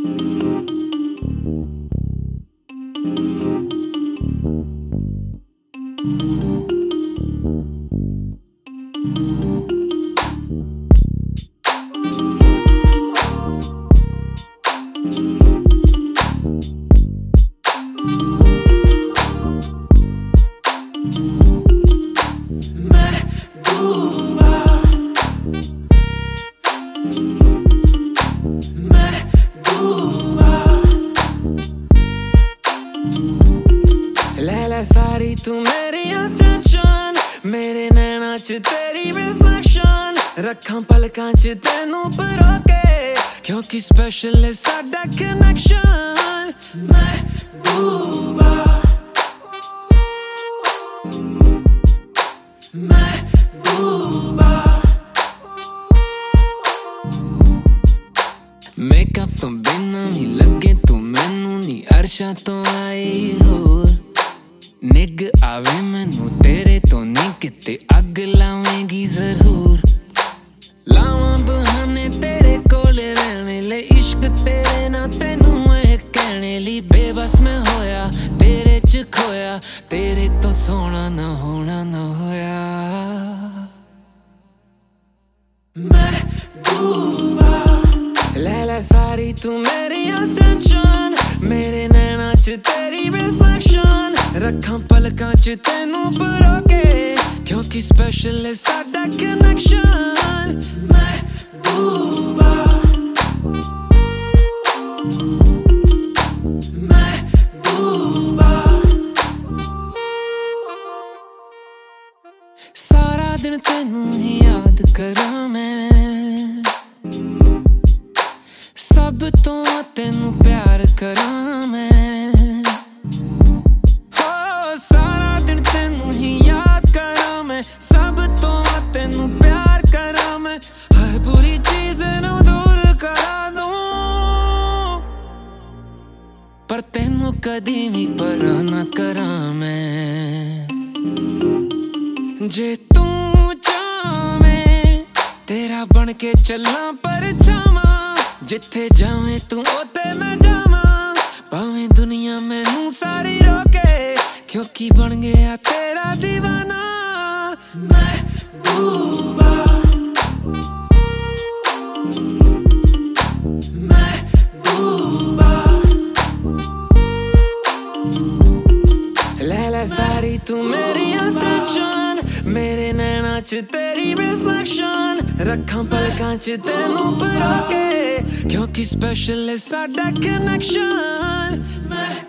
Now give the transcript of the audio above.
ले सारी तू मेरी अटेंशन, मेरे नैना च तेरी रिफ्लेक्शन, रखां पलकां च तेनू परो के, क्योंकि स्पेशल है साडा कनेक्शन। महबूबा महबूबा, मेकअप तो बिना नहीं लगे तू मैनू नी अरशा तो आई होर, निग आवे मैनू तेरे तो नहीं किते अग लावेंगी जरूर, लावां बहाने तेरे कोल रहने ले, इश्क तेरे ना तेनू कहने ली, बेबस मैं होया तेरे च खोया, तेरे तो सोना ना होना ना होया। महबूबा ले सारी तू मेरी अटेंशन, मेरे नैना च तेरी रिफ्लेक्शन, रखां पलकां च तेनू परो के, क्योंकि स्पेशल है साडा कनेक्शन। महबूबा महबूबा, सारा दिन तेनू ही याद करा मैं, सब तो तेनू प्यार करा मैं, हो सारा दिन तेनू ही याद करा मैं, सब तो तेनू प्यार करा मैं, हर बुरी चीज नू दूर करा दूं, पर तेनू कदी नहीं परा ना करा मैं। जे तू चाहे तेरा बन के चलना पर छावा, जिथे जावे तू ओते मैं जावा, भावें दुनिया मैनू सारी रोके, क्योंकि बन गया तेरा दीवाना। महबूबा महबूबा, ले सारी तू मेरी अटेंशन, मेरे नैना च तेरी रिफ्लेक्शन, रखां पलकां च तेनू परो के, क्योंकि स्पेशल है साडा कनेक्शन।